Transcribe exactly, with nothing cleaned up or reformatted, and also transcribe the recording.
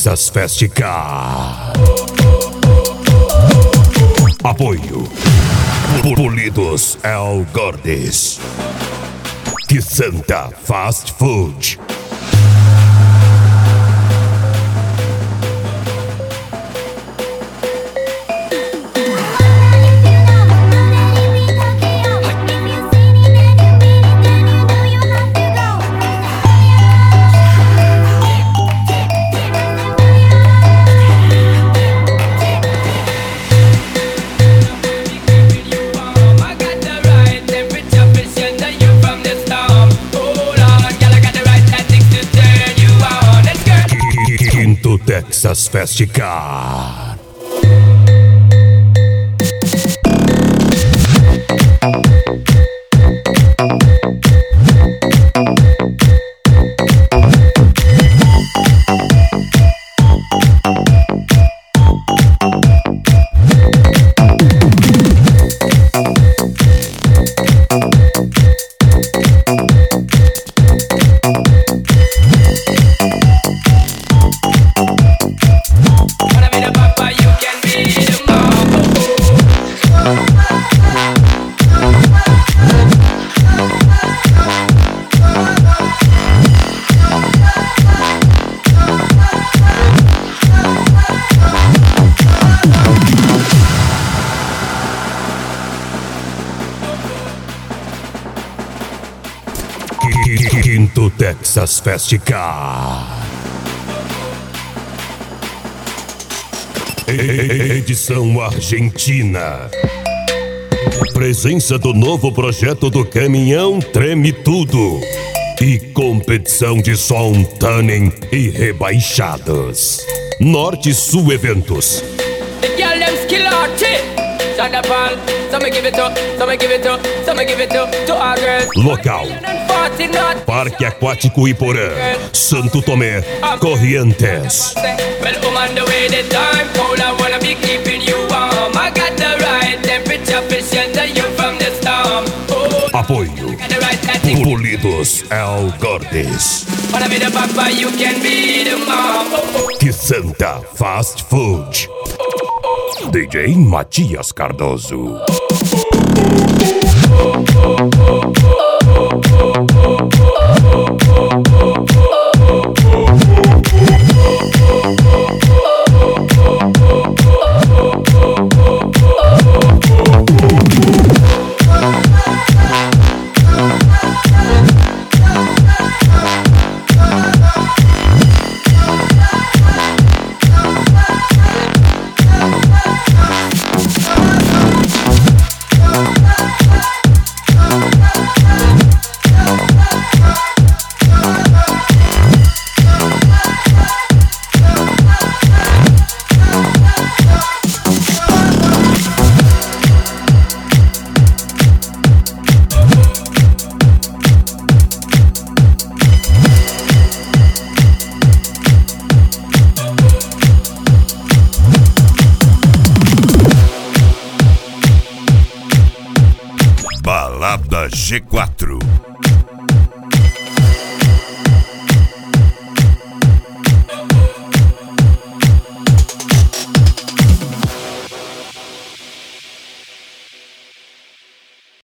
Texas Fast Car. Apoio Polidos El Gordes, que Santa Fast Food. Texas Fast Car. Quinto Texas Fast Car. Edição Argentina. Presença do novo projeto do caminhão Treme Tudo. E competição de som Tuning e rebaixados. Norte e Sul Eventos. Local: Parque Aquático Iporã, Santo Tomé, Corrientes. Apoio Polidos El Gordes, que Santa Fast Food. D J Matias Cardoso. Balada G quatro.